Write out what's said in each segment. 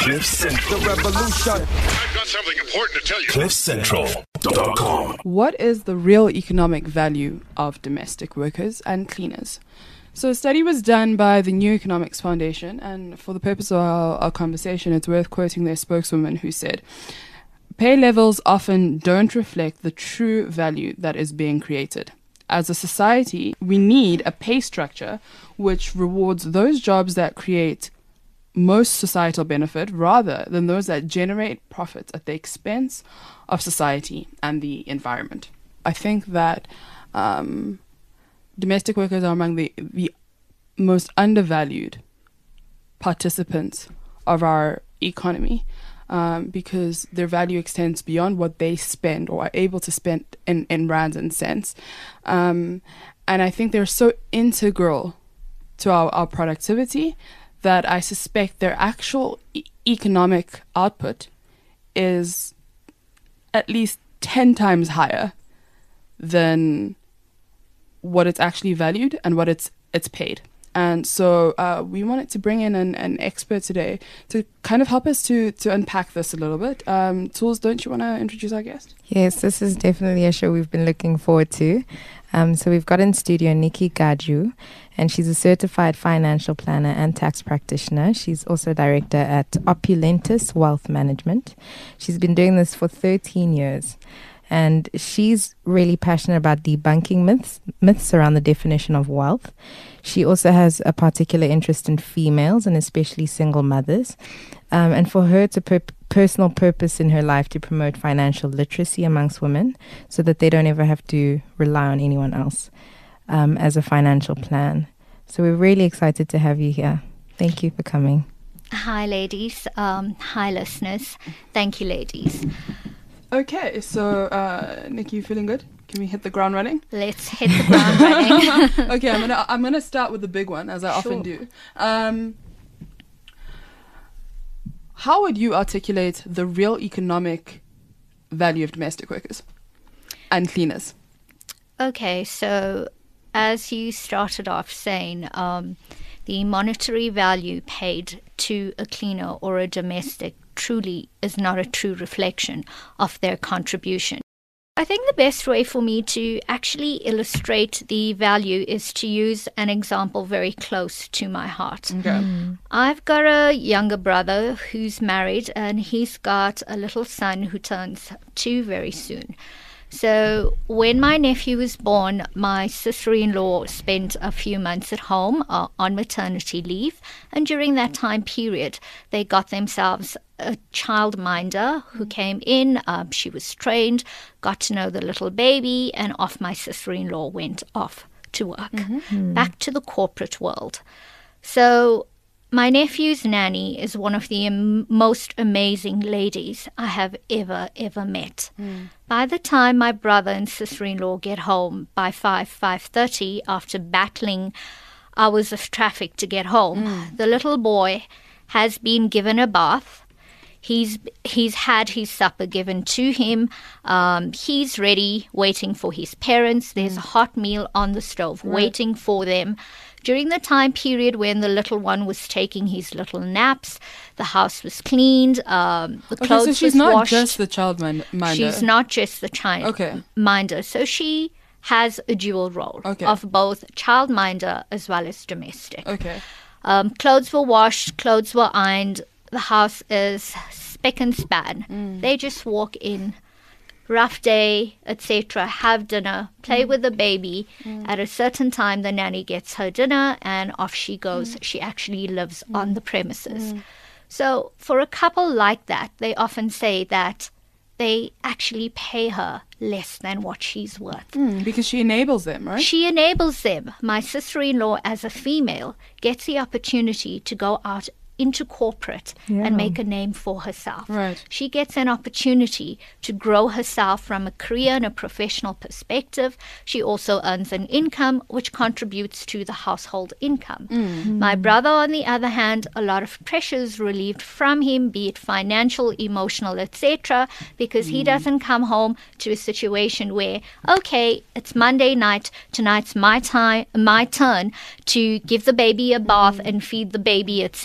The revolution. I've got something important to tell you. CliffCentral.com. What is the real economic value of domestic workers and cleaners? So a study was done by the New Economics Foundation, and for the purpose of our conversation, it's worth quoting their spokeswoman who said, "Pay levels often don't reflect the true value that is being created. As a society, we need a pay structure which rewards those jobs that create most societal benefit rather than those that generate profits at the expense of society and the environment." I think that domestic workers are among the most undervalued participants of our economy because their value extends beyond what they spend or are able to spend in rands and cents. And I think they're so integral to our productivity that I suspect their actual economic output is at least 10 times higher than what it's actually valued and what it's paid. And so we wanted to bring in an expert today to kind of help us to unpack this a little bit. Tools, don't you want to introduce our guest? Yes, this is definitely a show we've been looking forward to. So we've got in studio Nikki Gaju, and she's a certified financial planner and tax practitioner. She's also director at Opulentus Wealth Management. She's been doing this for 13 years. And she's really passionate about debunking myths around the definition of wealth. She also has a particular interest in females and especially single mothers. And for her, it's a personal purpose in her life to promote financial literacy amongst women so that they don't ever have to rely on anyone else as a financial plan. So we're really excited to have you here. Thank you for coming. Hi, ladies. Hi, listeners. Thank you, ladies. Okay, so Nikki, you feeling good? Can we hit the ground running? Let's hit the ground running. Okay, I'm gonna start with the big one, as I often do. How would you articulate the real economic value of domestic workers and cleaners? Okay, so as you started off saying, the monetary value paid to a cleaner or a domestic truly is not a true reflection of their contribution. I think the best way for me to actually illustrate the value is to use an example very close to my heart. Okay. I've got a younger brother who's married, and he's got a little son who turns 2 very soon. So when my nephew was born, my sister-in-law spent a few months at home on maternity leave. And during that time period, they got themselves a childminder who came in. She was trained, got to know the little baby, and off my sister-in-law went off to work, back to the corporate world. So my nephew's nanny is one of the most amazing ladies I have ever met. By the time my brother and sister-in-law get home by 5:30 after battling hours of traffic to get home, the little boy has been given a bath. He's had his supper given to him. He's ready, waiting for his parents. There's a hot meal on the stove waiting for them. During the time period when the little one was taking his little naps, the house was cleaned, the clothes so she's was not washed. just the child minder. She's not just the child minder. So she has a dual role of both childminder as well as domestic. Okay. Clothes were washed, clothes were ironed. The house is spick and span. They just walk in, rough day, etc., have dinner, play with the baby. At a certain time, the nanny gets her dinner and off she goes. She actually lives on the premises. So for a couple like that, they often say that they actually pay her less than what she's worth. Because she enables them, right? She enables them. My sister-in-law, as a female, gets the opportunity to go out into corporate and make a name for herself. Right. She gets an opportunity to grow herself from a career and a professional perspective. She also earns an income which contributes to the household income. My brother, on the other hand, a lot of pressure is relieved from him, be it financial, emotional, etc., because he doesn't come home to a situation where, okay, it's Monday night, tonight's my turn to give the baby a bath and feed the baby, etc.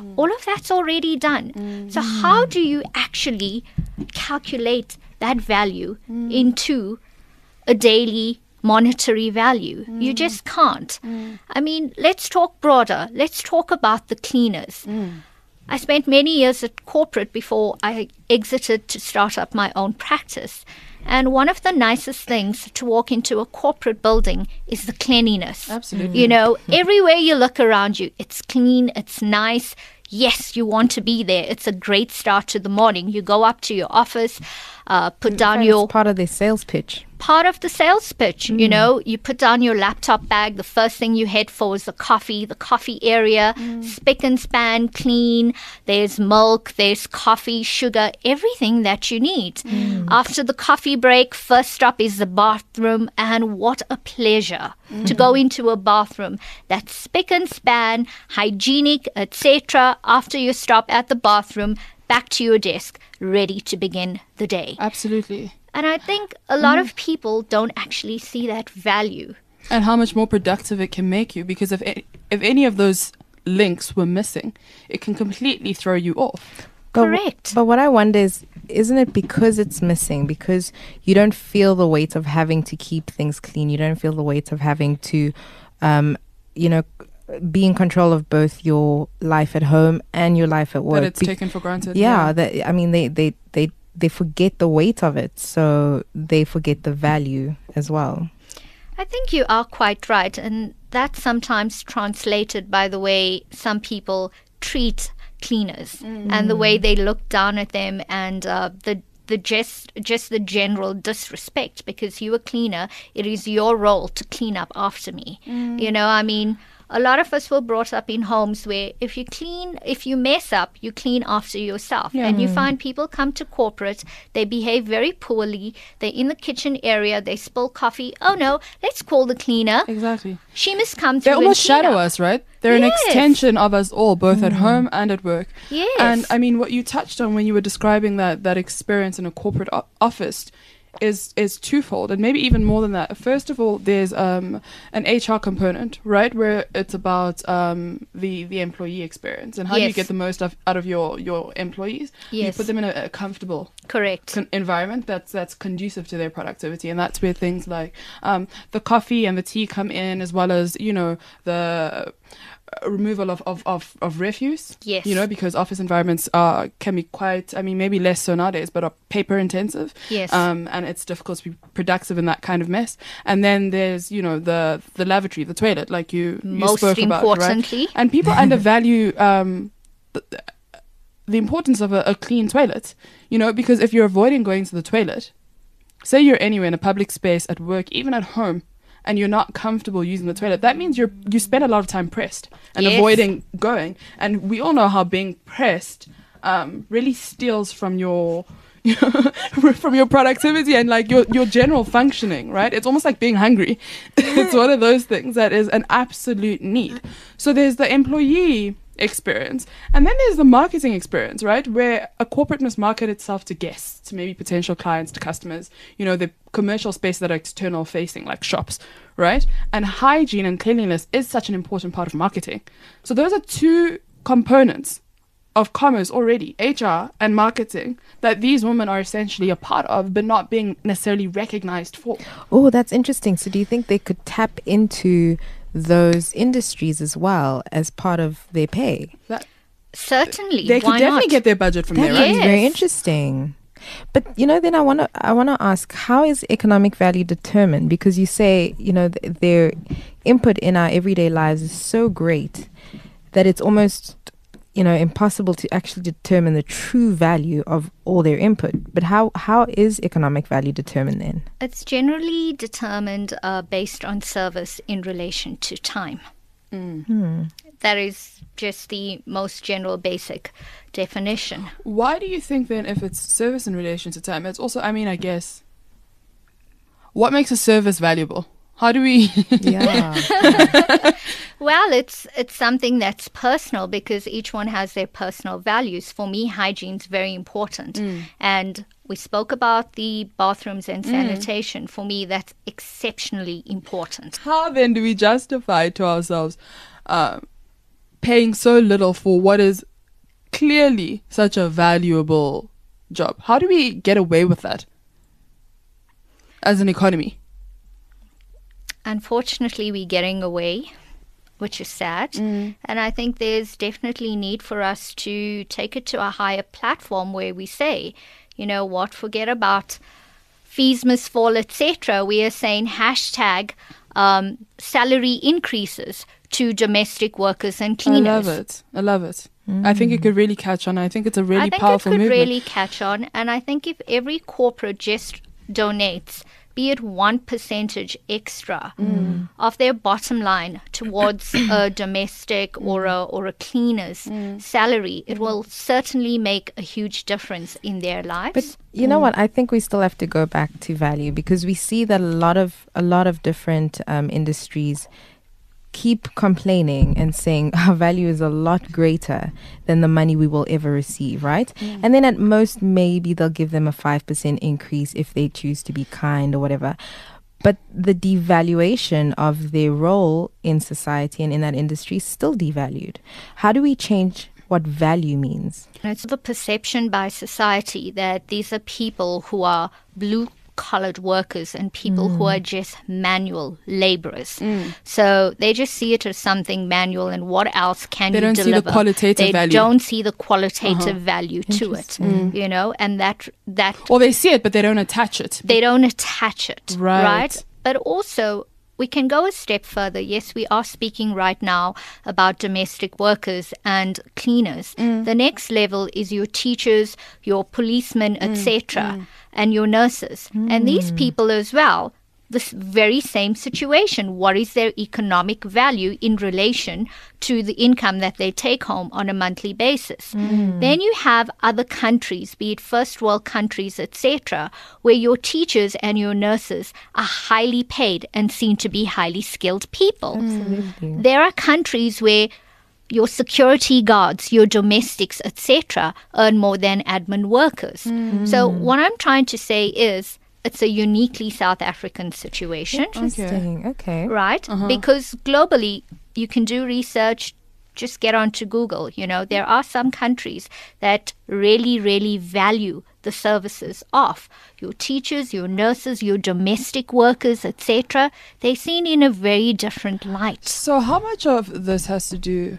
all of that's already done. So how do you actually calculate that value into a daily monetary value? You just can't. I mean, let's talk broader. Let's talk about the cleaners. I spent many years at corporate before I exited to start up my own practice. And one of the nicest things to walk into a corporate building is the cleanliness. Absolutely. You know, everywhere you look around you, it's clean, it's nice. Yes, you want to be there. It's a great start to the morning. You go up to your office, put down your... It's part of their sales pitch. Part of the sales pitch, you know, you put down your laptop bag. The first thing you head for is the coffee area, spick and span, clean. There's milk, there's coffee, sugar, everything that you need. After the coffee break, first stop is the bathroom. And what a pleasure to go into a bathroom that's spick and span, hygienic, etc. After you stop at the bathroom, back to your desk, ready to begin the day. Absolutely. And I think a lot of people don't actually see that value. And how much more productive it can make you, because if any of those links were missing, it can completely throw you off. Correct. But what I wonder is, isn't it because it's missing? Because you don't feel the weight of having to keep things clean. You don't feel the weight of having to, be in control of both your life at home and your life at work. That it's taken for granted. Yeah. They forget the weight of it. So they forget the value as well. I think you are quite right. And that's sometimes translated by the way some people treat cleaners and the way they look down at them and just the general disrespect, because you're a cleaner. It is your role to clean up after me. You know, I mean, a lot of us were brought up in homes where if you mess up, you clean after yourself. And you find people come to corporate, they behave very poorly. They're in the kitchen area, they spill coffee. Oh no, let's call the cleaner. Exactly. She must come through. They almost and clean shadow up. us, right? They're an Yes. extension of us all, both at home and at work. Yes. And I mean, what you touched on when you were describing that experience in a corporate office is twofold, and maybe even more than that. First of all, there's an HR component, right, where it's about the employee experience and how do you Yes. get the most out of your employees. You Yes. put them in a comfortable Correct. environment that's conducive to their productivity, and that's where things like the coffee and the tea come in, as well as the removal of refuse. Yes. Because office environments can be quite, I mean, maybe less so nowadays, but are paper intensive. Yes. And it's difficult to be productive in that kind of mess. And then there's the lavatory, the toilet, like you Most spoke about, importantly. right? And people undervalue the importance of a clean toilet, because if you're avoiding going to the toilet, say you're anywhere in a public space, at work, even at home, and you're not comfortable using the toilet, that means you spend a lot of time pressed and Yes. avoiding going. And we all know how being pressed really steals from your from your productivity and like your general functioning, right? It's almost like being hungry. It's one of those things that is an absolute need. So there's the employee experience, and then there's the marketing experience, right, where a corporate must market itself to guests, to maybe potential clients, to customers, the commercial space that are external facing, like shops, right? And hygiene and cleanliness is such an important part of marketing. So those are two components of commerce already, HR and marketing, that these women are essentially a part of, but not being necessarily recognized for. Oh, that's interesting. So do you think they could tap into those industries as well as part of their pay? Certainly. They could Why definitely not? get their budget from That there, right? is very Yes. interesting. But then I want to ask, how is economic value determined? Because you say their input in our everyday lives is so great that it's almost impossible to actually determine the true value of all their input. But how is economic value determined then? It's generally determined based on service in relation to time. That is just the most general basic definition. Why do you think then, if it's service in relation to time, it's also, I mean, I guess, what makes a service valuable? How do we... Yeah. Well, it's something that's personal because each one has their personal values. For me, hygiene's very important. And we spoke about the bathrooms and sanitation. For me, that's exceptionally important. How then do we justify to ourselves paying so little for what is clearly such a valuable job. How do we get away with that as an economy? Unfortunately, we're getting away, which is sad. And I think there's definitely need for us to take it to a higher platform where we say, you know what, forget about fees must fall, etc. We are saying hashtag salary increases to domestic workers and cleaners. I love it. I think it could really catch on. I think it's a really I think powerful it could movement. really catch on. And I think if every corporate just donates, be it 1% extra of their bottom line towards a domestic or a cleaner's salary, it will certainly make a huge difference in their lives. But you know what? I think we still have to go back to value, because we see that a lot of different industries keep complaining and saying our value is a lot greater than the money we will ever receive, right? And then at most, maybe they'll give them a 5% increase if they choose to be kind or whatever. But the devaluation of their role in society and in that industry is still devalued. How do we change what value means? It's the perception by society that these are people who are blue-collared workers and people who are just manual laborers. So they just see it as something manual, and what else can They you don't deliver? see the qualitative value. They don't see the qualitative value to it, you know, and that Or they see it, but they don't attach it. they don't attach it, Right. But also, we can go a step further. Yes, we are speaking right now about domestic workers and cleaners. The next level is your teachers, your policemen, etc., and your nurses. And these people as well, this very same situation. What is their economic value in relation to the income that they take home on a monthly basis? Then you have other countries, be it first world countries, etc., where your teachers and your nurses are highly paid and seen to be highly skilled people. Absolutely. There are countries where your security guards, your domestics, etc., earn more than admin workers. So what I'm trying to say is, it's a uniquely South African situation, Interesting. Okay. right? Because globally, you can do research, just get onto Google. You know, there are some countries that really, really value the services of your teachers, your nurses, your domestic workers, etc. They're seen in a very different light. So how much of this has to do...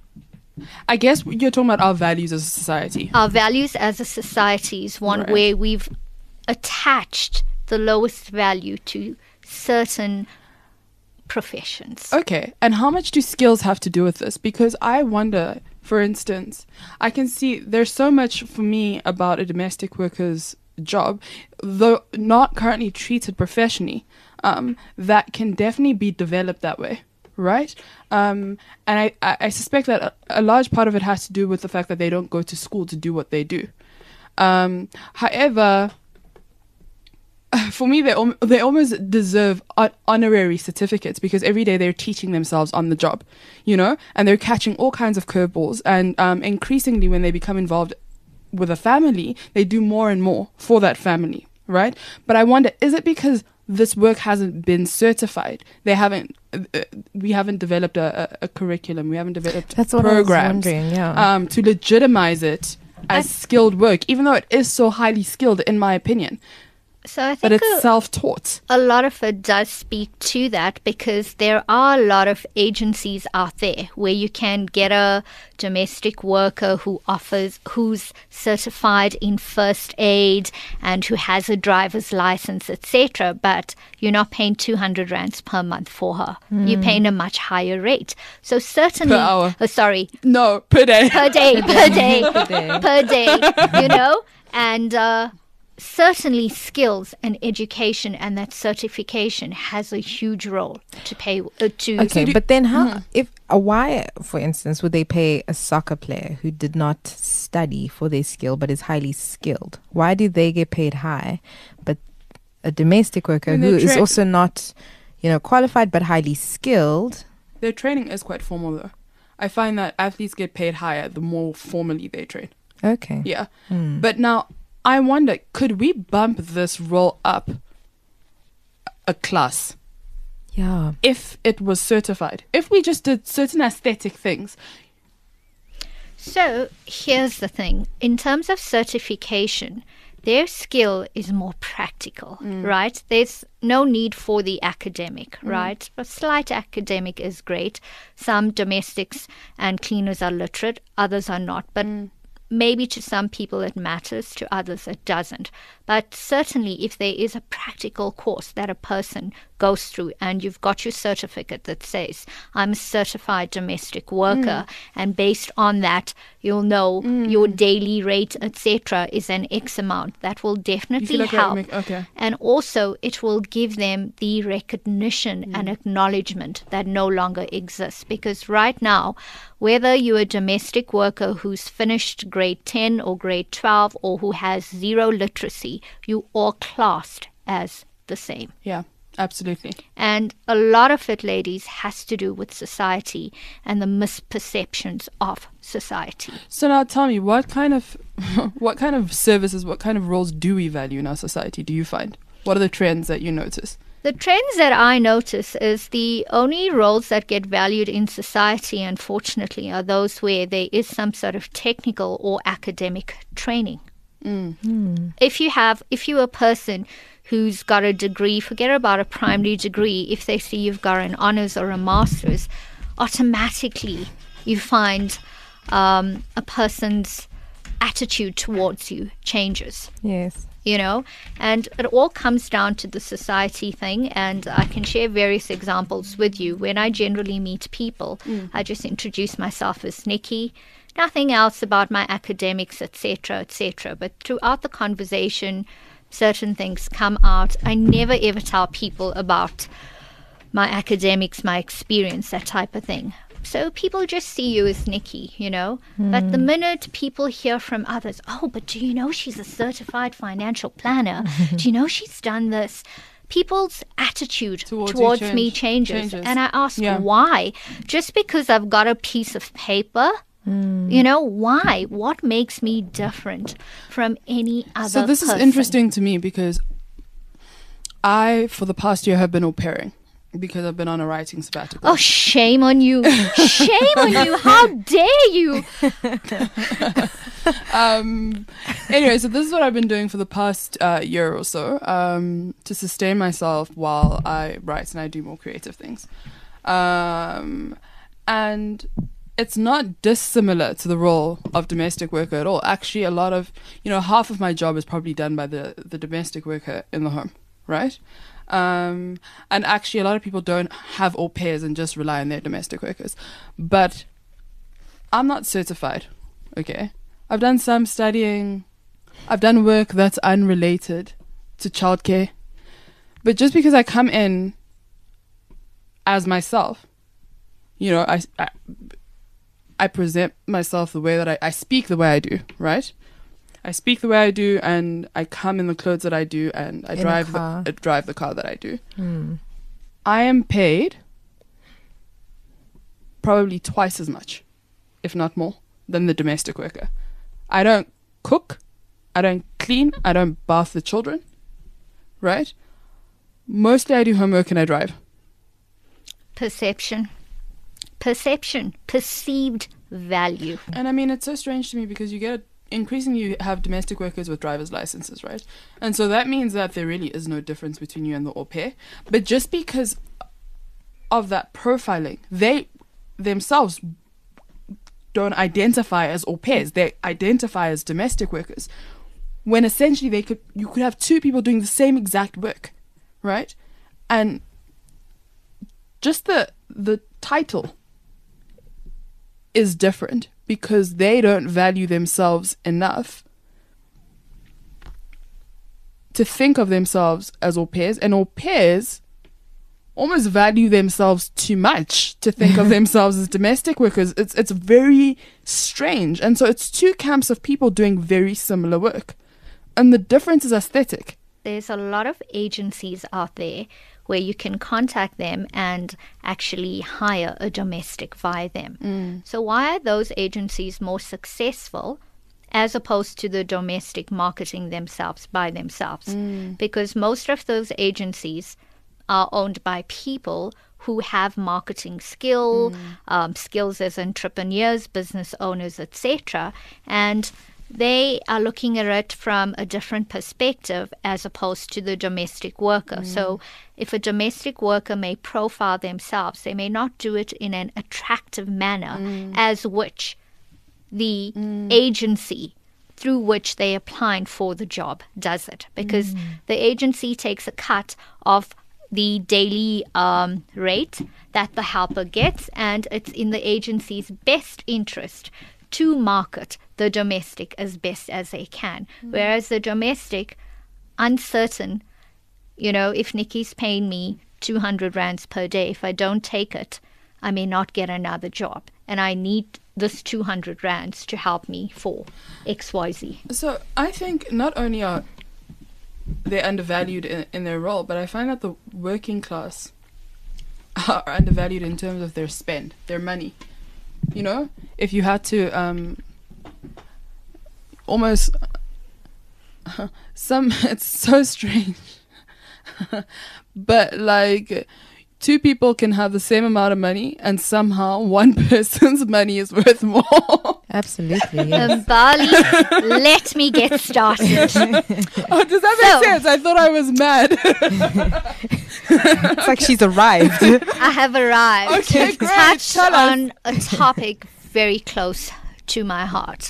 I guess you're talking about our values as a society. Our values as a society is one Right. where we've attached the lowest value to certain professions. Okay, and how much do skills have to do with this? Because I wonder, for instance, I can see there's so much for me about a domestic worker's job, though not currently treated professionally, that can definitely be developed that way, right? And I suspect that a large part of it has to do with the fact that they don't go to school to do what they do. However, for me, they almost deserve honorary certificates, because every day they're teaching themselves on the job, you know, and they're catching all kinds of curveballs. And increasingly, when they become involved with a family, they do more and more for that family, right? But I wonder, is it because this work hasn't been certified? We haven't developed a curriculum. We haven't developed That's what programs I was wondering, yeah. to legitimize it as skilled work, even though it is so highly skilled, in my opinion. So I But think it's self-taught. a lot of it does speak to that, because there are a lot of agencies out there where you can get a domestic worker who's certified in first aid and who has a driver's license, etc. But you're not paying 200 rands per month for her. You're paying a much higher rate. So certainly, Per hour. Sorry, No, per day. per day, day. per day, you know, and certainly skills and education and that certification has a huge role to pay to. Okay, but then how, why, for instance, would they pay a soccer player who did not study for their skill but is highly skilled? Why do they get paid high, but a domestic worker When who they're is tra- also not, qualified but highly skilled? Their training is quite formal, though. I find that athletes get paid higher the more formally they train. Okay. Yeah. But now, I wonder, could we bump this role up a class Yeah. if it was certified? If we just did certain aesthetic things. So here's the thing. In terms of certification, their skill is more practical, right? There's no need for the academic, right? A slight academic is great. Some domestics and cleaners are literate, others are not. But maybe to some people it matters, to others it doesn't. But certainly if there is a practical course that a person goes through and you've got your certificate that says, I'm a certified domestic worker, and based on that, you'll know your daily rate, etc., is an X amount. That will definitely help. And also, it will give them the recognition and acknowledgement that no longer exists. Because right now, whether you're a domestic worker who's finished grade 10 or grade 12 or who has zero literacy, you are classed as the same. Yeah, absolutely. And a lot of it, ladies, has to do with society and the misperceptions of society. So now tell me, what kind of services, what kind of roles do we value in our society, do you find? What are the trends that you notice? The trends that I notice is the only roles that get valued in society, unfortunately, are those where there is some sort of technical or academic training. If you're a person who's got a degree, forget about a primary degree, if they see you've got an honors or a master's, automatically you find a person's attitude towards you changes. Yes. You know, and it all comes down to the society thing, and I can share various examples with you. When I generally meet people, I just introduce myself as Nikki, nothing else about my academics, etc., etc. But throughout the conversation, certain things come out. I never ever tell people about my academics, my experience, that type of thing. So people just see you as Nikki, you know. But the minute people hear from others, oh, but do you know she's a certified financial planner? Do you know she's done this? People's attitude towards me changes. And I ask why? Just because I've got a piece of paper? You know, why? What makes me different from any other person? So this is interesting to me because I, for the past year, have been au pairing. Because I've been on a writing sabbatical. Oh, shame on you. Shame on you. How dare you? Anyway, so this is what I've been doing for the past year or so to sustain myself while I write and I do more creative things. And it's not dissimilar to the role of domestic worker at all. Actually, a lot of, half of my job is probably done by the domestic worker in the home, right? And actually a lot of people don't have au pairs and just rely on their domestic workers. But I'm not certified, okay? I've done some studying. I've done work that's unrelated to childcare. But just because I come in as myself, I present myself the way that I speak the way I do, right? I speak the way I do, and I come in the clothes that I do, and I drive the car that I do. I am paid probably twice as much, if not more, than the domestic worker. I don't cook, I don't clean, I don't bath the children, right? Mostly I do homework and I drive. Perception, perceived value. And I mean, it's so strange to me because increasingly you have domestic workers with driver's licenses, right? And so that means that there really is no difference between you and the au pair. But just because of that profiling, they themselves don't identify as au pairs. They identify as domestic workers. When essentially you could have two people doing the same exact work, right? And just the title is different because they don't value themselves enough to think of themselves as au pairs, and au pairs almost value themselves too much to think of themselves as domestic workers. It's very strange. And so it's two camps of people doing very similar work. And the difference is aesthetic. There's a lot of agencies out there where you can contact them and actually hire a domestic via them. So why are those agencies more successful as opposed to the domestic marketing themselves by themselves? Because most of those agencies are owned by people who have marketing skills as entrepreneurs, business owners, etc. And they are looking at it from a different perspective as opposed to the domestic worker. So if a domestic worker may profile themselves, they may not do it in an attractive manner as which the agency through which they're applying for the job does it. Because the agency takes a cut of the daily rate that the helper gets, and it's in the agency's best interest to market the domestic as best as they can. Whereas the domestic, uncertain, if Nikki's paying me 200 rands per day, if I don't take it, I may not get another job. And I need this 200 rands to help me for XYZ. So I think not only are they undervalued in their role, but I find that the working class are undervalued in terms of their spend, their money. If you had to almost it's so strange, but like two people can have the same amount of money and somehow one person's money is worth more. Absolutely. Yes. Bali, let me get started. Oh, does that make sense? I thought I was mad. It's like she's arrived. I have arrived. Okay, great. Touched Tell us. on a topic very close to my heart.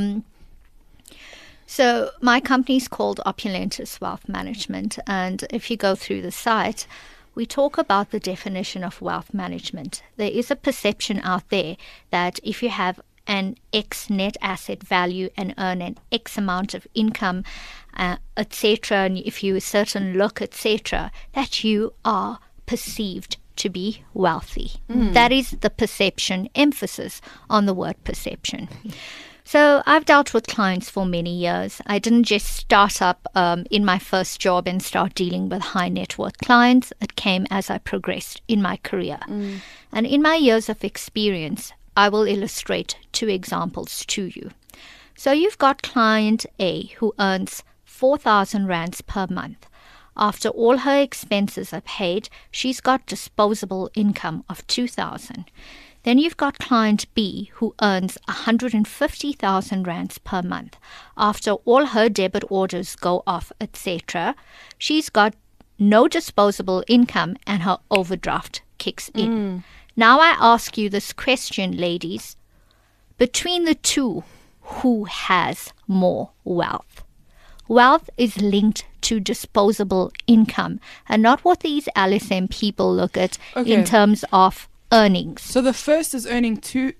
So my company is called Opulentus Wealth Management, and if you go through the site, we talk about the definition of wealth management. There is a perception out there that if you have an X net asset value and earn an X amount of income, etc., and if you a certain look, etc., that you are perceived to be wealthy. That is the perception, emphasis on the word perception. So I've dealt with clients for many years. I didn't just start up in my first job and start dealing with high net worth clients. It came as I progressed in my career. And in my years of experience, I will illustrate 2 examples to you. So you've got client A who earns 4,000 rands per month. After all her expenses are paid, she's got disposable income of 2,000. Then you've got client B who earns 150,000 rands per month. After all her debit orders go off, etc., she's got no disposable income and her overdraft kicks in. Now I ask you this question, ladies. Between the two, who has more wealth? Wealth is linked to disposable income and not what these LSM people look at in terms of earnings. So the first is earning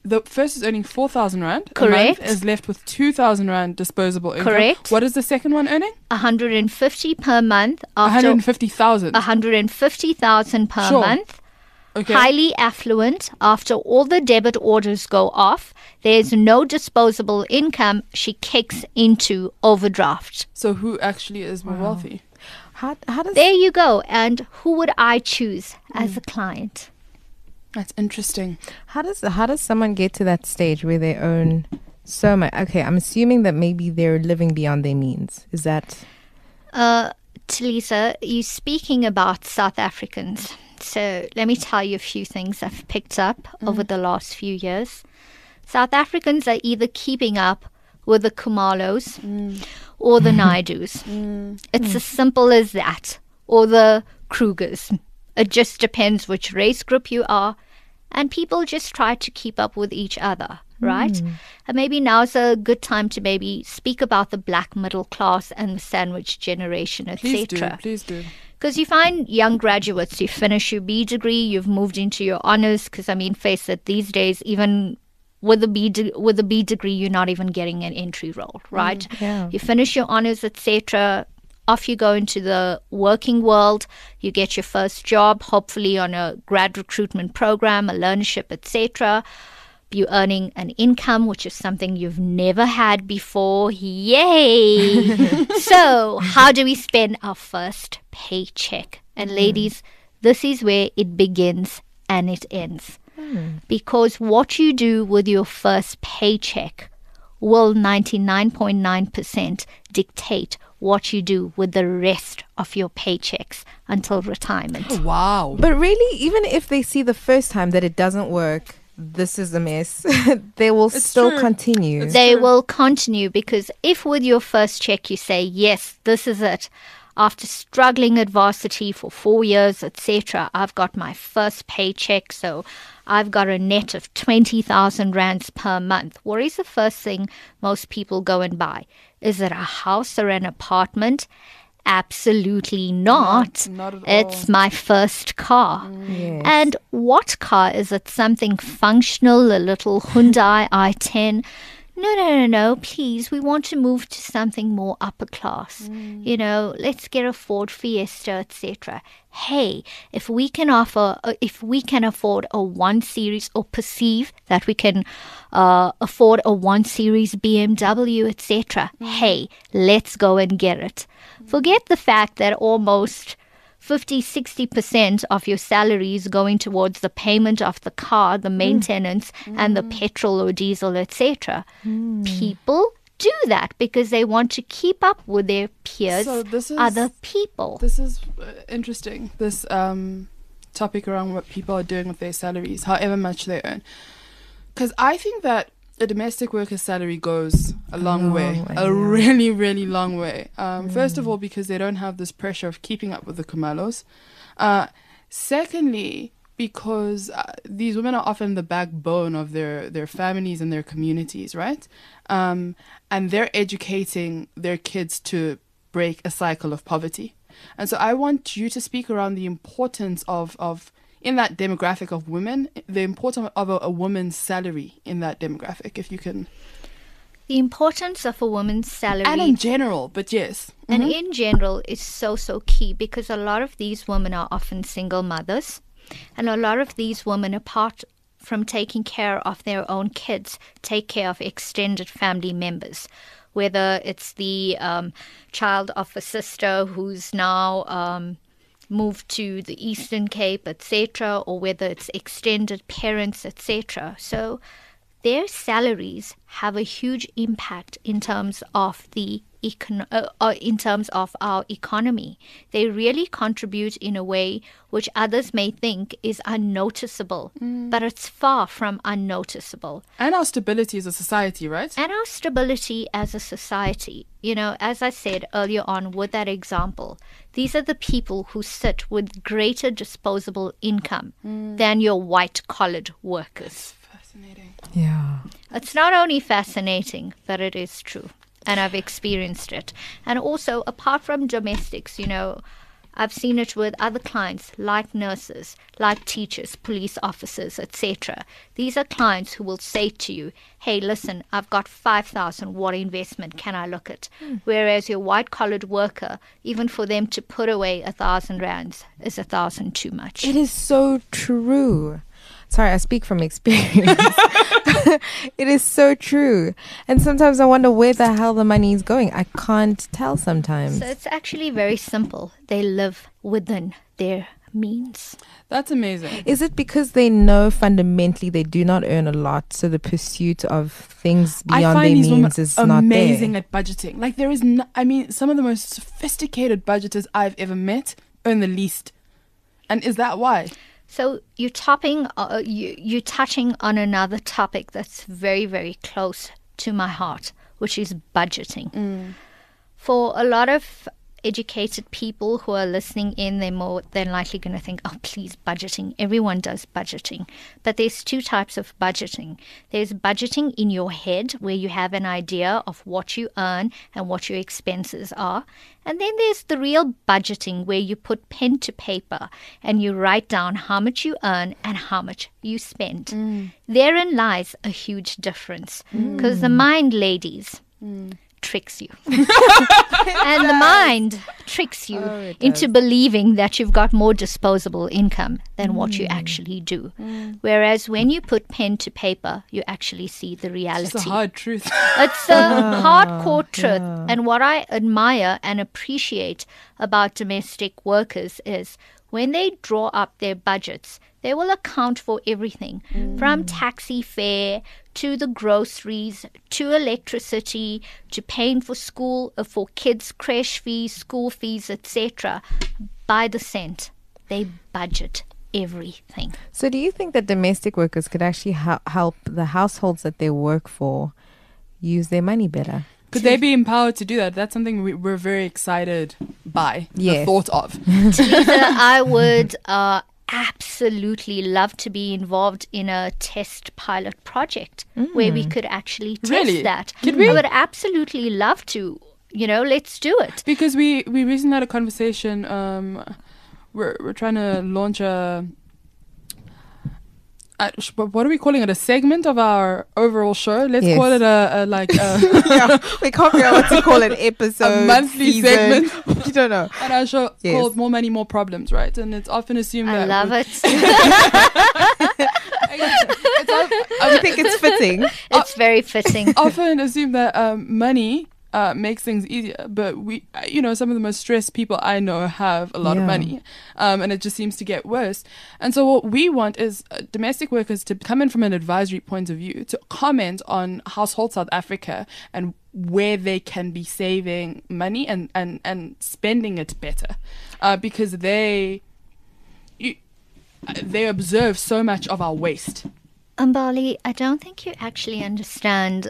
4,000 rand. Correct. A month, is left with 2,000 rand disposable income. Correct. What is the second one earning? 150 per month. After 150,000. 150,000 per Sure. month. Okay. Highly affluent. After all the debit orders go off, there's no disposable income. She kicks into overdraft. So who actually is more wealthy? How does There you go. And who would I choose as a client? That's interesting. how does someone get to that stage where they own so much? Okay, I'm assuming that maybe they're living beyond their means. Is that Talisa, you're speaking about South Africans. So let me tell you a few things I've picked up over the last few years. South Africans are either keeping up with the Kumalos or the Naidus. It's as simple as that. Or the Krugers. It just depends which race group you are. And people just try to keep up with each other, right? And maybe now's a good time to maybe speak about the black middle class and the sandwich generation, etc. Please do. Because you find young graduates, you finish your B degree, you've moved into your honors. Because I mean, face it, these days, even with a B degree, you're not even getting an entry role, right? yeah. You finish your honors, etc. Off you go into the working world. You get your first job, hopefully on a grad recruitment program, a learnership, etc. You're earning an income, which is something you've never had before. Yay! So, how do we spend our first paycheck? And ladies, this is where it begins and it ends. Because what you do with your first paycheck will 99.9% dictate what you do with the rest of your paychecks until retirement. Wow. But really, even if they see the first time that it doesn't work, this is a mess, they will still true. continue. They will continue, because if with your first check you say, yes, this is it, after struggling at varsity for 4 years, etc., I've got my first paycheck, so I've got a net of 20,000 rands per month. What is the first thing most people go and buy? Is it a house or an apartment? Absolutely not. Not at all. It's my first car. Yes. And what car is it? Something functional, a little Hyundai i10? No, please, we want to move to something more upper class. You know, let's get a Ford Fiesta, etc. Hey, if we can afford a 1 Series, or perceive that we can afford a 1 Series BMW, etc. Hey, let's go and get it. Forget the fact that almost 50-60% of your salary is going towards the payment of the car, the maintenance, and the petrol or diesel, etc. People do that because they want to keep up with their peers, So this is- other people. This is interesting. This topic around what people are doing with their salaries, however much they earn. Because I think that a domestic worker's salary goes a long way, a really, really long way. First of all, because they don't have this pressure of keeping up with the Kamalos. Secondly, because these women are often the backbone of their families and their communities, right? And they're educating their kids to break a cycle of poverty. And so I want you to speak around the importance of in that demographic of women, the importance of a woman's salary in that demographic, if you can. The importance of a woman's salary, And in general, but yes. and in general, is so key, because a lot of these women are often single mothers, and a lot of these women, apart from taking care of their own kids, take care of extended family members, whether it's the child of a sister who's now moved to the Eastern Cape, etc., or whether it's extended parents, etc. So their salaries have a huge impact in terms of in terms of our economy. They really contribute in a way which others may think is unnoticeable, but it's far from unnoticeable. And our stability as a society, right? And our stability as a society. You know, as I said earlier on with that example, these are the people who sit with greater disposable income than your white-collared workers. Fascinating. Yeah. It's not only fascinating, but it is true. And I've experienced it. And also, apart from domestics, you know, I've seen it with other clients like nurses, like teachers, police officers, etc. These are clients who will say to you, hey, listen, I've got 5,000, what investment can I look at? Whereas your white-collared worker, even for them to put away 1,000 rands is 1,000 too much. It is so true. Sorry, I speak from experience. It is so true. And sometimes I wonder where the hell the money is going. I can't tell sometimes. So it's actually very simple. They live within their means. That's amazing. Is it because they know fundamentally they do not earn a lot, so the pursuit of things beyond I their find these women means is not amazing there? at budgeting. Like there is, some of the most sophisticated budgeters I've ever met earn the least. And is that why? So you're touching on another topic that's very, very close to my heart, which is budgeting. For a lot of educated people who are listening in, they're more than likely going to think, oh, please, budgeting. Everyone does budgeting. But there's two types of budgeting. There's budgeting in your head, where you have an idea of what you earn and what your expenses are. And then there's the real budgeting, where you put pen to paper and you write down how much you earn and how much you spend. Therein lies a huge difference, because the mind, ladies, tricks you. And the mind tricks you into believing that you've got more disposable income than what you actually do. Whereas when you put pen to paper, you actually see the reality. It's a hard truth. It's a hardcore truth. And what I admire and appreciate about domestic workers is when they draw up their budgets, They will account for everything from taxi fare to the groceries to electricity to paying for school, for kids' creche fees, school fees, etc. By the cent. They budget everything. So do you think that domestic workers could actually help the households that they work for use their money better? Could they be empowered to do that? That's something we're very excited by the Yes. thought of. Teresa, I would absolutely love to be involved in a test pilot project where we could actually test Really? that. Could we? I would absolutely love to. Let's do it. Because we recently had a conversation. We're trying to launch what are we calling it? A segment of our overall show. Let's Yes. call it a Yeah, we can't figure out what to call an episode. A monthly season. segment. You don't know. on our show Yes. called More Money, More Problems, right? And it's often assumed I that love it. I think it's fitting. It's very fitting. often assumed that money makes things easier, but some of the most stressed people I know have a lot of Yeah. money, and it just seems to get worse. And so what we want is domestic workers to come in from an advisory point of view, to comment on Household South Africa and where they can be saving money and spending it better, because they observe so much of our waste. Mbali, I don't think you actually understand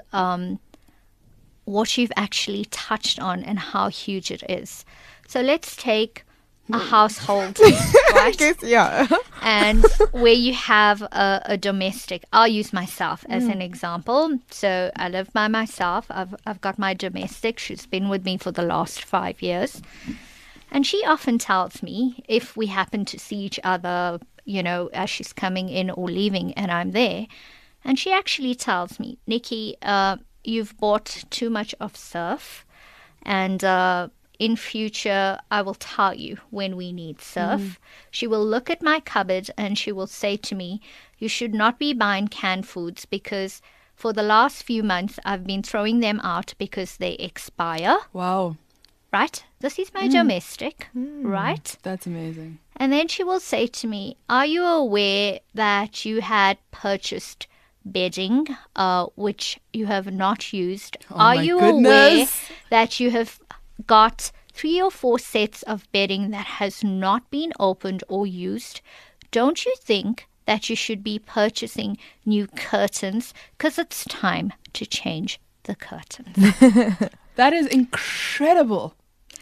what you've actually touched on and how huge it is. So let's take a household, right? Yeah. And where you have a domestic. I'll use myself as an example. So I live by myself. I've got my domestic. She's been with me for the last 5 years. And she often tells me if we happen to see each other, as she's coming in or leaving and I'm there. And she actually tells me, Nikki, you've bought too much of surf, and in future I will tell you when we need surf. She will look at my cupboard and she will say to me, you should not be buying canned foods because for the last few months I've been throwing them out because they expire. Wow, Right? This is my domestic, right? that's amazing. And then she will say to me, are you aware that you had purchased bedding, which you have not used? Are my you aware goodness. that you have got 3 or 4 sets of bedding that has not been opened or used? Don't you think that you should be purchasing new curtains? Because it's time to change the curtains. That is incredible.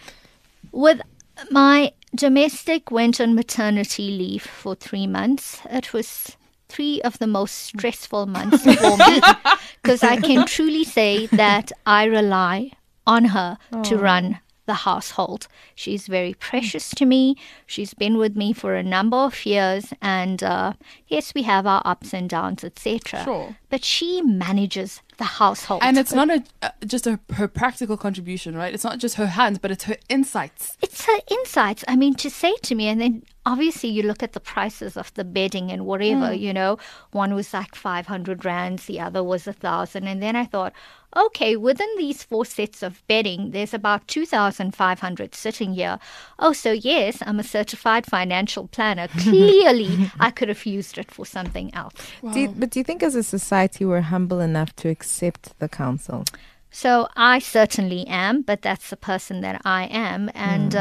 With my domestic went on maternity leave for 3 months. It was 3 of the most stressful months for me because I can truly say that I rely on her to run the household. She's very precious to me. She's been with me for a number of years, and yes, we have our ups and downs, etc. Sure. But she manages the household. And it's not just her practical contribution, right? It's not just her hands, but it's her insights. It's her insights. I mean, to say to me, and then obviously you look at the prices of the bedding and whatever, one was like 500 rands, the other was 1,000. And then I thought, okay, within these 4 sets of bedding, there's about 2,500 sitting here. Oh, so yes, I'm a certified financial planner. Clearly, I could have used it for something else. But do you think as a society we're humble enough to accept the council? So I certainly am, but that's the person that I am. And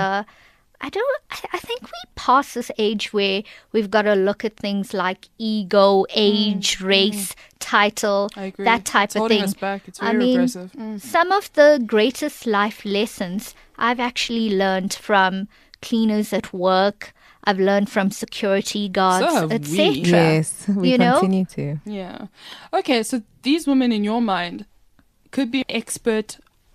I think we pass this age where we've got to look at things like ego, age, race, title, I agree. that type It's of holding thing. us back. It's I very mean, regressive. some of the greatest life lessons I've actually learned from cleaners at work. I've learned from security guards, So have etc. we. Yes, we You know? continue to. Yeah. Okay, so these women in your mind could be expert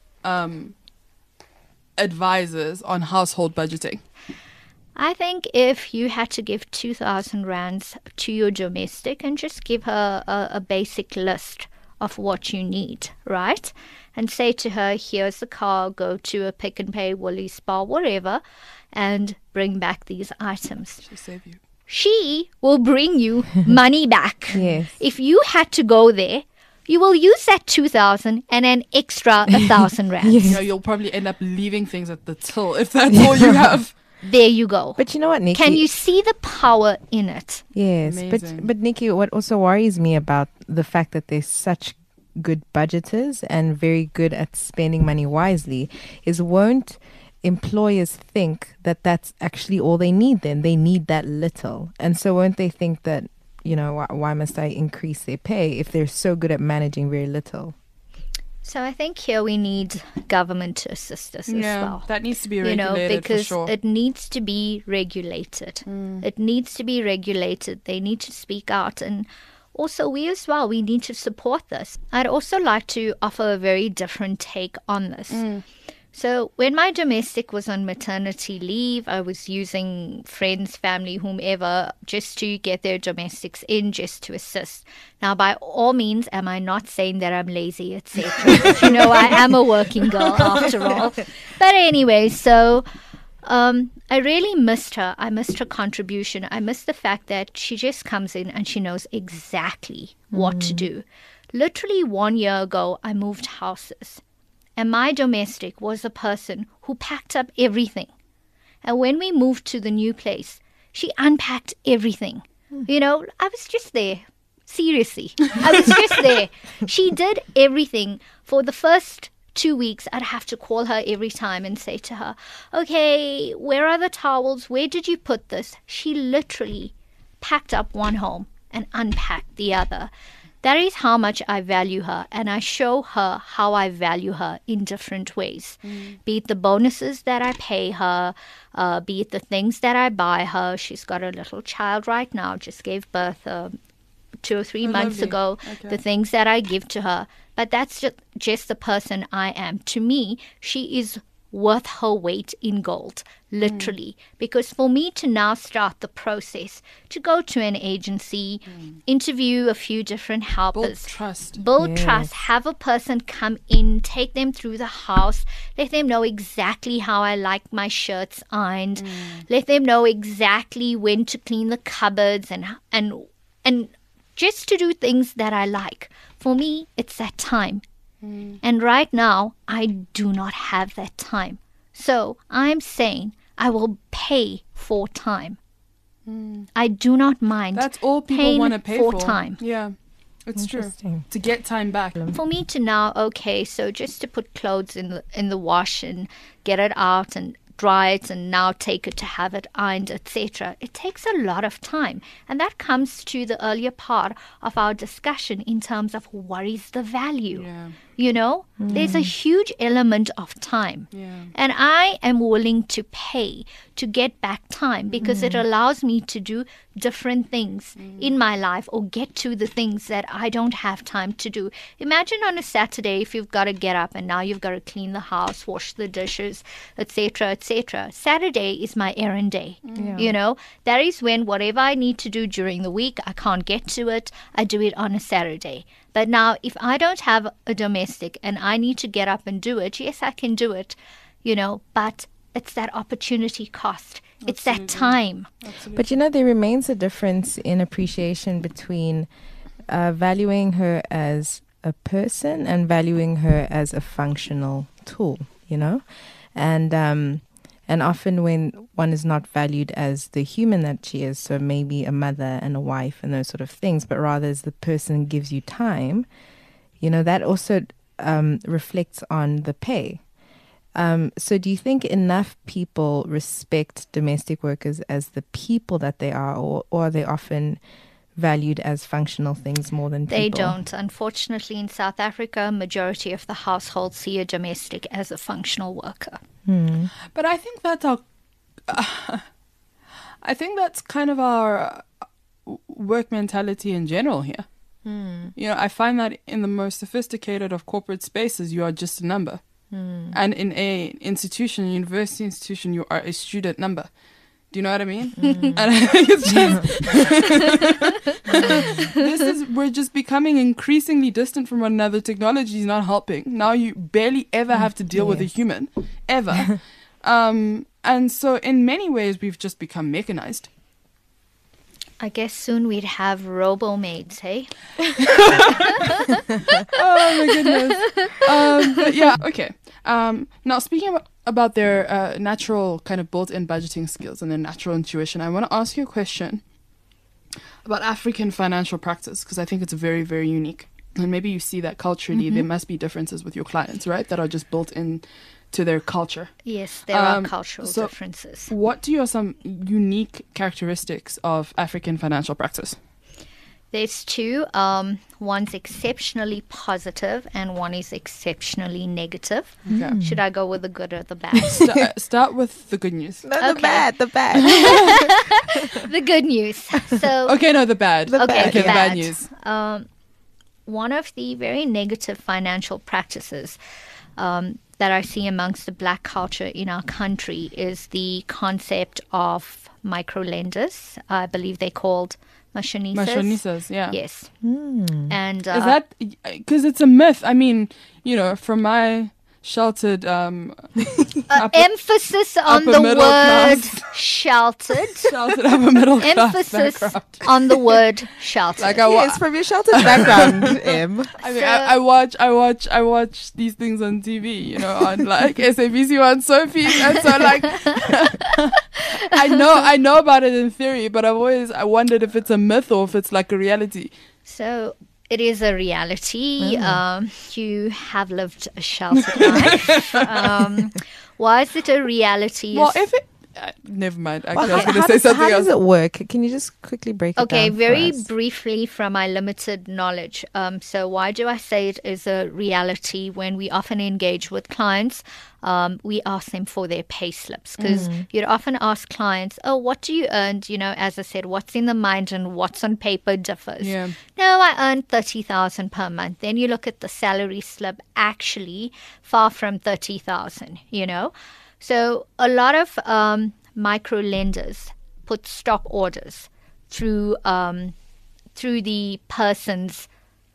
advisors on household budgeting. I think if you had to give 2,000 rands to your domestic and just give her a basic list of what you need, right? And say to her, here's the car, go to a Pick and Pay, Woolies, Spar, whatever, and bring back these items. She'll save you. She will bring you money back. Yes. If you had to go there, you will use that 2,000 and an extra 1,000 rands. You'll probably end up leaving things at the till if that's all you have. There you go. But you know what, Nikki? Can you see the power in it? Yes, Amazing. but Nikki, what also worries me about the fact that they're such good budgeters and very good at spending money wisely is, won't employers think that that's actually all they need then? They need that little. And so won't they think that, you know, why must I increase their pay if they're so good at managing very little? So I think here we need government to assist us as well. That needs to be You regulated know, because for sure. it needs to be regulated. It needs to be regulated. They need to speak out. And also we as well, we need to support this. I'd also like to offer a very different take on this. So when my domestic was on maternity leave, I was using friends, family, whomever, just to get their domestics in, just to assist. Now, by all means, am I not saying that I'm lazy, etc. You know, I am a working girl after all. But anyway, so I really missed her. I missed her contribution. I missed the fact that she just comes in and she knows exactly what to do. Literally 1 year ago, I moved houses. And my domestic was a person who packed up everything. And when we moved to the new place, she unpacked everything. You know, I was just there. Seriously. I was just there. She did everything. For the first 2 weeks, I'd have to call her every time and say to her, okay, where are the towels? Where did you put this? She literally packed up one home and unpacked the other. That is how much I value her, and I show her how I value her in different ways. Be it the bonuses that I pay her, be it the things that I buy her. She's got a little child right now, just gave birth 2 or 3 months lovely. ago. Okay. The things that I give to her. But that's just the person I am. To me, she is worth her weight in gold, literally. Because for me to now start the process, to go to an agency, interview a few different helpers, build trust, have a person come in, take them through the house, let them know exactly how I like my shirts ironed, let them know exactly when to clean the cupboards and just to do things that I like. For me, it's that time. And right now, I do not have that time. So I'm saying I will pay for time. I do not mind. That's all people paying want to pay for. time. Yeah, it's true. Interesting. To get time back. For me to now, okay, so just to put clothes in the wash and get it out and dry it and now take it to have it ironed, etc. It takes a lot of time. And that comes to the earlier part of our discussion in terms of what is the value. Yeah. You know, there's a huge element of time. Yeah. And I am willing to pay to get back time because it allows me to do different things in my life or get to the things that I don't have time to do. Imagine on a Saturday if you've got to get up and now you've got to clean the house, wash the dishes, etc., etc. Saturday is my errand day. You know, that is when whatever I need to do during the week, I can't get to it. I do it on a Saturday. But now, if I don't have a domestic and I need to get up and do it, yes, I can do it, you know, but it's that opportunity cost. It's that time. But you know, there remains a difference in appreciation between valuing her as a person and valuing her as a functional tool, you know? And often when one is not valued as the human that she is, so maybe a mother and a wife and those sort of things, but rather as the person who gives you time, you know, that also reflects on the pay. So do you think enough people respect domestic workers as the people that they are, or are they often valued as functional things more than people? They don't. Unfortunately, in South Africa, majority of the households see a domestic as a functional worker. But I think that's our. I think that's kind of our work mentality in general here. You know, I find that in the most sophisticated of corporate spaces, you are just a number, and in a institution, university institution, you are a student number. Do you know what I mean? And I think it's just we're just becoming increasingly distant from one another. Technology is not helping. Now you barely ever have to deal with a human, ever. And so in many ways, we've just become mechanized. I guess soon we'd have robo-maids, hey? Oh my goodness. But yeah, okay. Now speaking about their natural kind of built-in budgeting skills and their natural intuition, I want to ask you a question about African financial practice, because I think it's very, very unique. And maybe you see that culturally there must be differences with your clients, right? That are just built in to their culture. Yes, there are cultural differences. What are some unique characteristics of African financial practice? There's two. One's exceptionally positive and one is exceptionally negative. Okay. Should I go with the good or the bad? Start with the good news. No, the Okay. bad. The good news. So, Okay, no, the bad. The bad, Okay, the yeah. bad news. one of the very negative financial practices that I see amongst the black culture in our country is the concept of microlenders. I believe they're called mashonisas. Mashonisas, yeah. Yes. And Is that because it's a myth? I mean, from my sheltered emphasis on upper the middle word class. sheltered. sheltered upper middle class Emphasis background. on the word sheltered. Like Yes, from your sheltered background, Em. I mean, So- I watch these things on TV, on like SABC One Sophie, and so like I know about it in theory, but I wondered if it's a myth or if it's like a reality. So it is a reality. You have lived a sheltered life. Why is it a reality? Well, Is- if it never mind. Actually, Well, I was going to how say does- something How else. does it work? Can you just quickly break it Okay, down? very for us? briefly from my limited knowledge. So why do I say it is a reality? When we often engage with clients, we ask them for their pay slips, because you'd often ask clients, oh, what do you earn? As I said, what's in the mind and what's on paper differs. Yeah. No, I earn 30,000 per month. Then you look at the salary slip, actually far from 30,000, So a lot of micro lenders put stop orders through the person's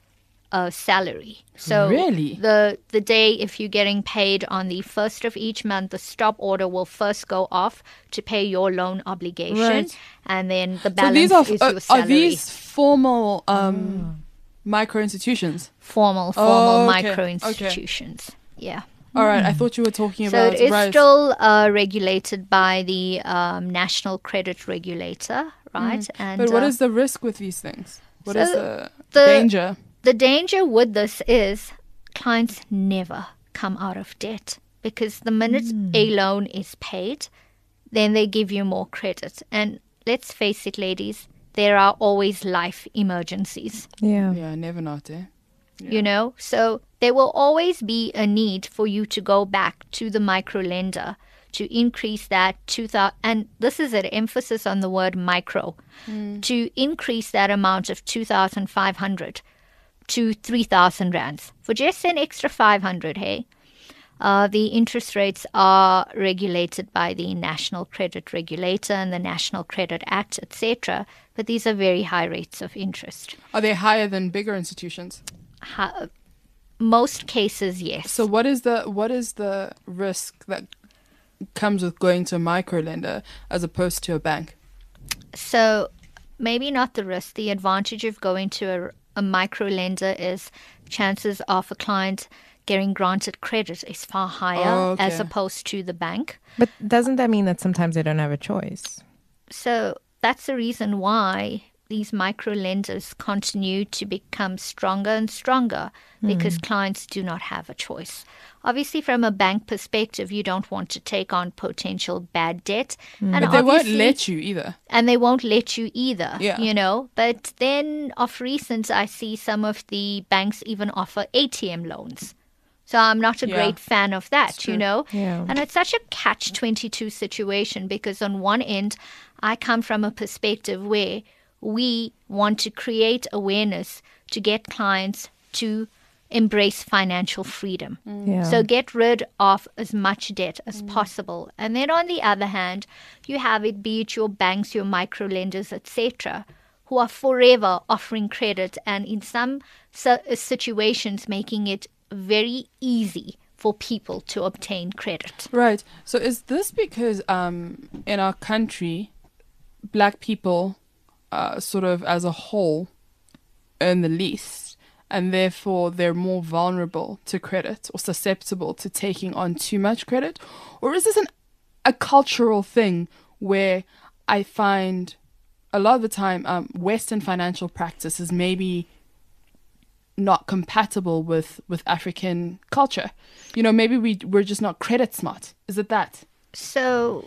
salary. So Really? the day, if you're getting paid on the first of each month, the stop order will first go off to pay your loan obligation, Right. and then the So balance these are is your salary. these formal micro institutions? formal Oh, okay, micro okay. institutions? Yeah. All right, I thought you were talking So about it is right. still regulated by the National Credit Regulator, right? And But what is the risk with these things? What so is the the- danger? the danger with this is clients never come out of debt, because the minute a loan is paid, then they give you more credit. And let's face it, ladies, there are always life emergencies. Yeah. Yeah, never not, eh? So there will always be a need for you to go back to the micro lender to increase that 2,000, and this is an emphasis on the word micro, to increase that amount of 2,500 to 3,000 rands for just an extra 500. Hey, the interest rates are regulated by the National Credit Regulator and the National Credit Act, etc. But these are very high rates of interest. Are they higher than bigger institutions? Most cases, yes. So what is the risk that comes with going to a micro lender as opposed to a bank? So maybe not the risk. The advantage of going to a micro lender is chances of a client getting granted credit is far higher Oh, okay. as opposed to the bank. But doesn't that mean that sometimes they don't have a choice? So that's the reason why these micro lenders continue to become stronger and stronger, because clients do not have a choice. Obviously, from a bank perspective, you don't want to take on potential bad debt. And But they won't obviously- let you either. and they won't let you either, Yeah. But then of recent, I see some of the banks even offer ATM loans. So I'm not a Yeah. great fan of that, true. Yeah. And it's such a catch-22 situation, because on one end, I come from a perspective where we want to create awareness to get clients to embrace financial freedom. Yeah. So get rid of as much debt as possible. And then on the other hand, you have it, be it your banks, your micro lenders, etc., who are forever offering credit, and in some situations making it very easy for people to obtain credit. Right. So is this because in our country, black people sort of as a whole earn the least, and therefore they're more vulnerable to credit or susceptible to taking on too much credit? Or is this a cultural thing where I find a lot of the time Western financial practice is maybe not compatible with African culture? You know, maybe we're just not credit smart. Is it that? So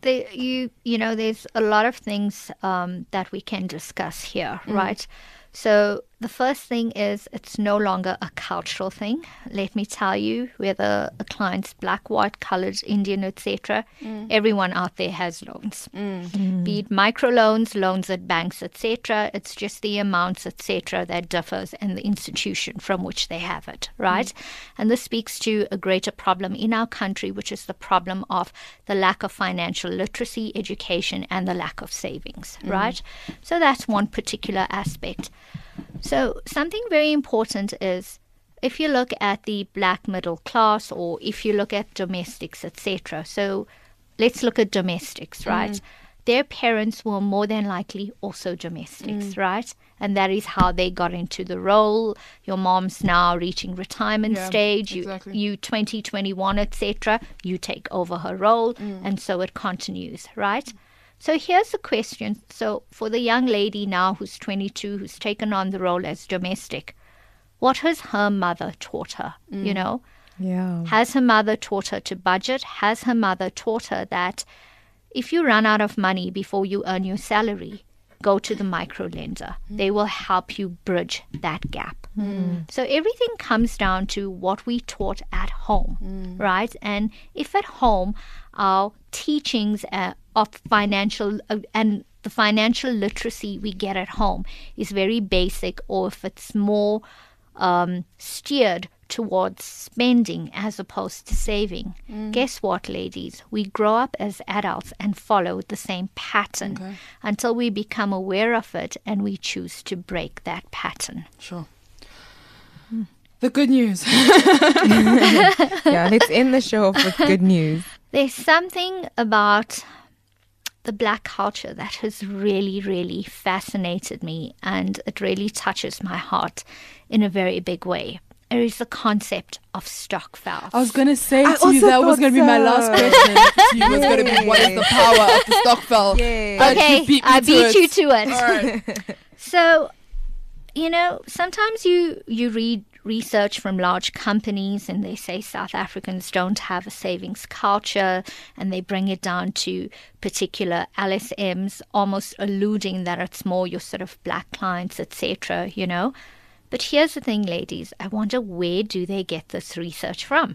there's a lot of things that we can discuss here, right? So the first thing is it's no longer a cultural thing. Let me tell you, whether a client's black, white, colored, Indian, etc., everyone out there has loans. Be it microloans, loans at banks, etc. It's just the amounts, etc., that differs and the institution from which they have it, right? And this speaks to a greater problem in our country, which is the problem of the lack of financial literacy, education, and the lack of savings, right? So that's one particular aspect. So something very important is if you look at the black middle class, or if you look at domestics, etc. So let's look at domestics, right? Their parents were more than likely also domestics, right? And that is how they got into the role. Your mom's now reaching retirement stage. Exactly. You 20, 21, etc. You take over her role, and so it continues, right? So here's the question. So for the young lady now who's 22, who's taken on the role as domestic, what has her mother taught her, you know? Yeah. Has her mother taught her to budget? Has her mother taught her that if you run out of money before you earn your salary, go to the micro lender. They will help you bridge that gap. So everything comes down to what we taught at home, right? And if at home our teachings of financial and the financial literacy we get at home is very basic, or if it's more steered towards spending as opposed to saving, guess what, ladies? We grow up as adults and follow the same pattern until we become aware of it and we choose to break that pattern. Sure. The good news. Yeah, let's end the show off with good news. There's something about the black culture that has really, really fascinated me, and it really touches my heart in a very big way. It is the concept of stokvels. I was going to say to you that was going to be my last question. To you was going to be, what is the power of the stokvel? But Okay, you beat me I to beat it. you to it. All right. So, sometimes you read research from large companies and they say South Africans don't have a savings culture, and they bring it down to particular LSMs, almost alluding that it's more your sort of black clients, etc., But here's the thing, ladies. I wonder, where do they get this research from?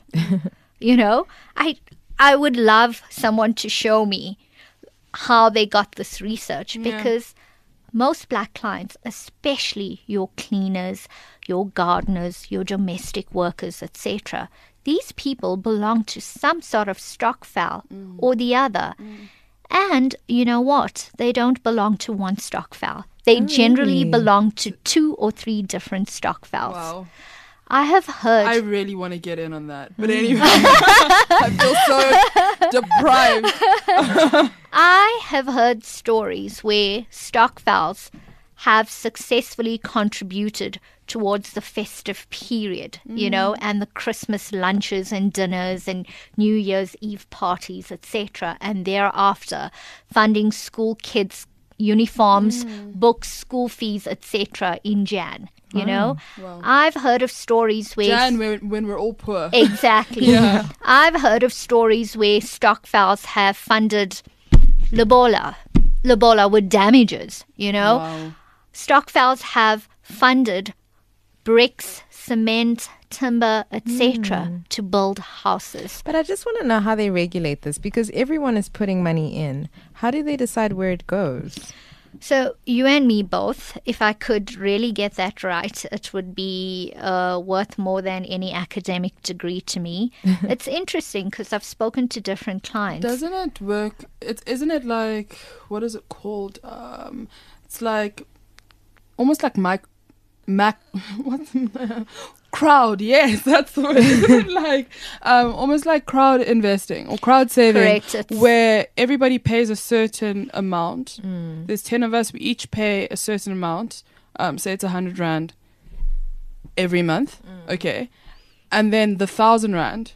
I would love someone to show me how they got this research, because most black clients, especially your cleaners, your gardeners, your domestic workers, etc., these people belong to some sort of stokvel or the other. And you know what? They don't belong to one stokvel. They generally belong to 2 or 3 different stokvels. Wow. I have heard... I really want to get in on that. But anyway, I feel so deprived. I have heard stories where stokvels have successfully contributed towards the festive period, and the Christmas lunches and dinners and New Year's Eve parties, etc., and thereafter funding school kids' uniforms, books, school fees, etc. in Jan. Wow. I've heard of stories where... Jan, when we're all poor. Exactly. I've heard of stories where stokvels have funded Lobola with damages, Wow. Stokvels have funded bricks, cement, timber, etc. to build houses. But I just want to know how they regulate this, because everyone is putting money in. How do they decide where it goes? So you and me both, if I could really get that right, it would be worth more than any academic degree to me. It's interesting because I've spoken to different clients. Doesn't it work? Isn't it like, what is it called? It's like, almost like what's crowd, yes, that's the word. Isn't it like almost like crowd investing or crowd saving? Correct. Where everybody pays a certain amount. There's 10 of us, we each pay a certain amount. Say it's 100 Rand. every month. Okay. And then the 1,000 rand.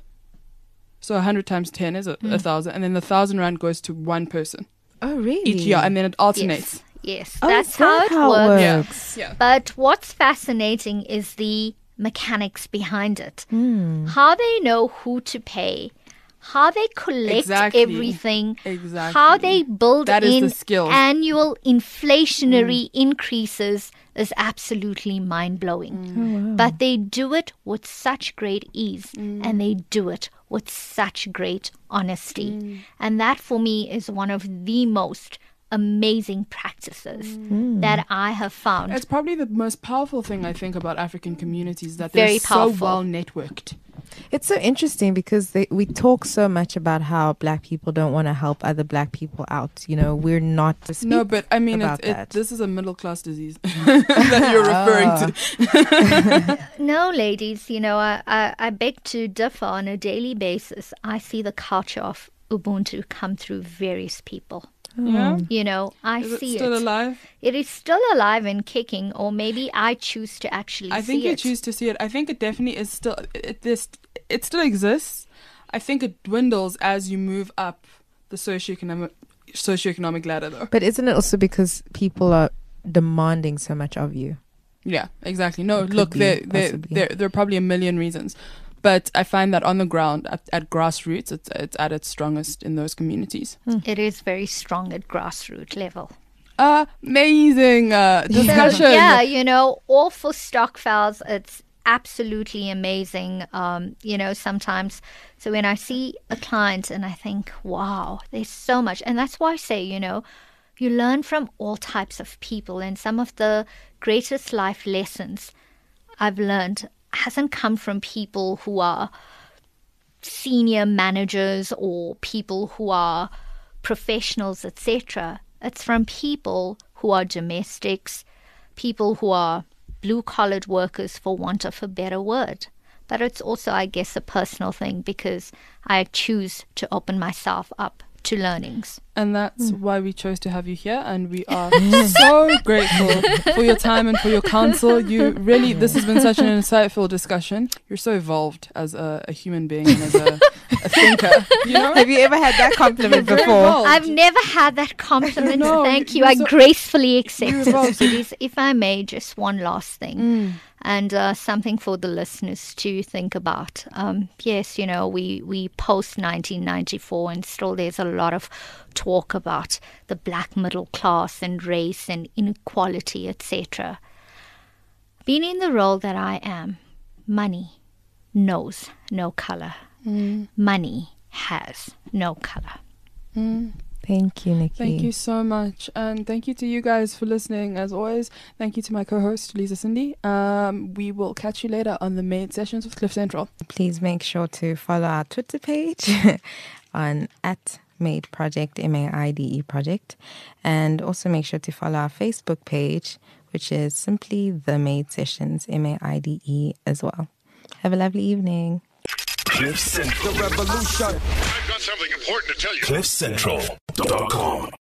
So 100 times 10 is 1,000. And then the 1,000 rand goes to one person Oh, really? each year. And then it alternates. Yes, Oh, that's is that how it works. works? Yeah. But what's fascinating is the mechanics behind it. Hmm. How they know who to pay, how they collect Exactly. everything, Exactly. how they build That is in the skill. annual inflationary increases is absolutely mind-blowing. But they do it with such great ease and they do it with such great honesty. And that for me is one of the most amazing practices that I have found. It's probably the most powerful thing I think about African communities, that Very they're so powerful. well networked. It's so interesting because we talk so much about how Black people don't want to help other Black people out. You know, we're not to speak No, but I mean, about that. this is a middle class disease that you're referring to. No, ladies, you know, I beg to differ on a daily basis. I see the culture of Ubuntu come through various people. Yeah. You know, I Is it see still it. alive? It is still alive and kicking, or maybe I choose to actually I see think you it. choose to see it. I think it definitely is still. It still exists. I think it dwindles as you move up the socioeconomic ladder, though. But isn't it also because people are demanding so much of you? Yeah, exactly. No, Could look, be, there possibly. are probably a million reasons, but I find that on the ground, at grassroots, it's at its strongest in those communities. It is very strong at grassroots level. Amazing discussion. So, yeah, you know, all for Stockfels, it's absolutely amazing. You know, sometimes, so when I see a client and I think, wow, there's so much. And that's why I say, you know, you learn from all types of people. And some of the greatest life lessons I've learned hasn't come from people who are senior managers or people who are professionals, etc. It's from people who are domestics, people who are blue-collared workers, for want of a better word. But it's also, I guess, a personal thing because I choose to open myself up to learnings. And that's why we chose to have you here, and we are so grateful for your time and for your counsel. You really, this has been such an insightful discussion. You're so evolved as a human being and as a thinker. You know, Have you ever had that compliment Very before? evolved. I've never had that compliment. No, Thank you. you're I so- gracefully accept you're it. evolved. Cities. If I may, just one last thing. And something for the listeners to think about. Yes, you know, we post 1994 and still there's a lot of talk about the black middle class and race and inequality, etc. Being in the role that I am, money knows no color. Money has no color. Thank you, Nikki. Thank you so much. And thank you to you guys for listening. As always, thank you to my co-host, Lisa Cindy. We will catch you later on the Made Sessions with Cliff Central. Please make sure to follow our Twitter page on @Made Project, MAIDE Project. And also make sure to follow our Facebook page, which is simply The Made Sessions, MAIDE as well. Have a lovely evening. Cliff Central. I've got something important to tell you. CliffCentral.com.